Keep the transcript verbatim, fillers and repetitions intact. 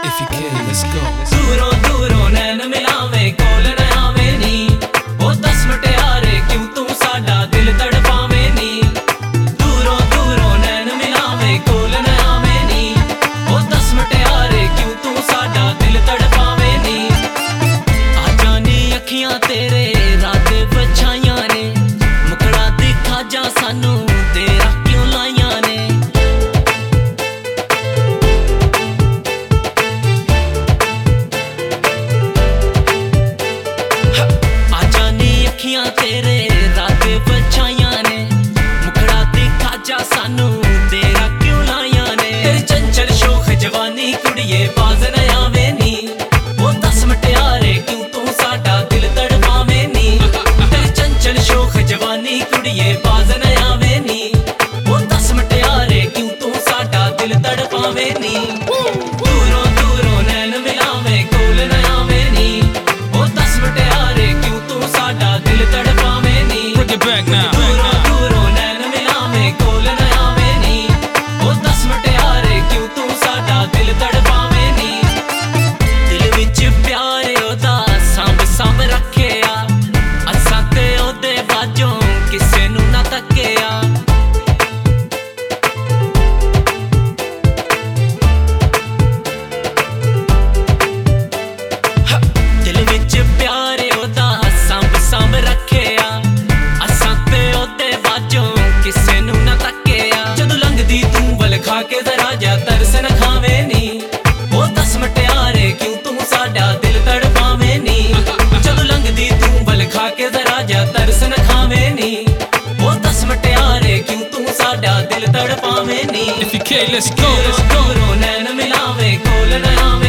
If you can, let's go. दूरों दूरों नैन मिलावे कोल न आवे नी ओ दस मटियारे क्यों तू साडा दिल तड़पावे नी दूरों दूरों नैन मिलावे कोल न आवे नी ओ दस मटियारे क्यों तू साडा दिल तड़पावे नी आ जानी अखियां तेरे रात बछाइयां ने मुकड़ा दिखा जा सानू तेरा क्यों लाइयां ने तेरे रात बछाइयां ने मुखड़ा दिखा जा सानू तेरा क्यों लाइयां ने तेरी चंचल शोख जवानी कुड़िए बाज न आवे नी वो दस मटियारे क्यों तू साडा दिल तड़पावे नी तेरी चंचल शोख जवानी कुड़िए बाज न आवे नी वो दस मटियारे क्यों तू साडा दिल तड़पावे नी दूरों दूरों नैन मिलावे कोल न आवे नी वो दस मटियारे क्यों तू साडा दिल तड़पावे नी Back now. दूरों दूरों नैन मिलावे कोल न आवे नी ओ दस मटियारे क्यों तू साडा दिल तड़पावे नी दिल विच प्यार ओदा सांभ सांभ रखिया असां ते ओदे बाजों किसे नू ना तकिया दिल विच प्यार ओदा सांभ सांभ रखिया किसे नू ना तकिया जदों लंघदी तू वल खा के जरा जा तरस न खावे नी ओ दस मटियारे क्यों तू साडा दिल तड़पावे नी जदों लंघदी तू वल खा के जरा जा तरस न खावे नी ओ दस मटियारे क्यों तू साडा दिल तड़पावे नी If you can, let's go. दूरों दूरों नैन मिलावे कोल न आवे